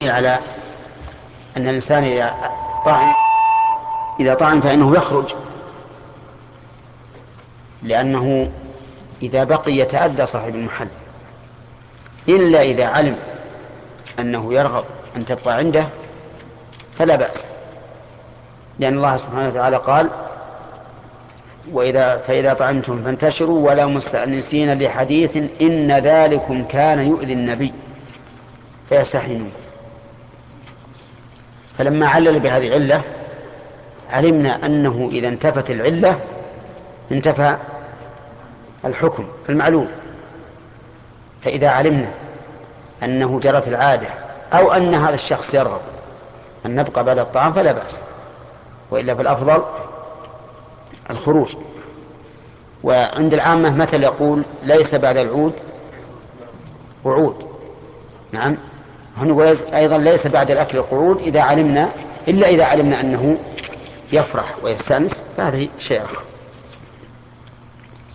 على أن الإنسان إذا طعن فإنه يخرج، لأنه إذا بقي يتأذى صاحب المحل، إلا إذا علم أنه يرغب أن تبقى عنده فلا بأس، لأن الله سبحانه وتعالى قال: فإذا طعمتم فانتشروا ولا مستأنسين لحديث إن ذلكم كان يؤذي النبي فيستحي منكم. فلما علل بهذه العلة علمنا أنه إذا انتفت العلة انتفى الحكم المعلوم. فإذا علمنا أنه جرت العادة أو أن هذا الشخص يرغب أن نبقى بعد الطعام فلا بأس، وإلا فالأفضل الخروج. وعند العامة مثل يقول: ليس بعد العود قعود. نعم، هنا أيضا ليس بعد الأكل القعود إلا إذا علمنا أنه يفرح ويستأنس، فهذا شيء آخر.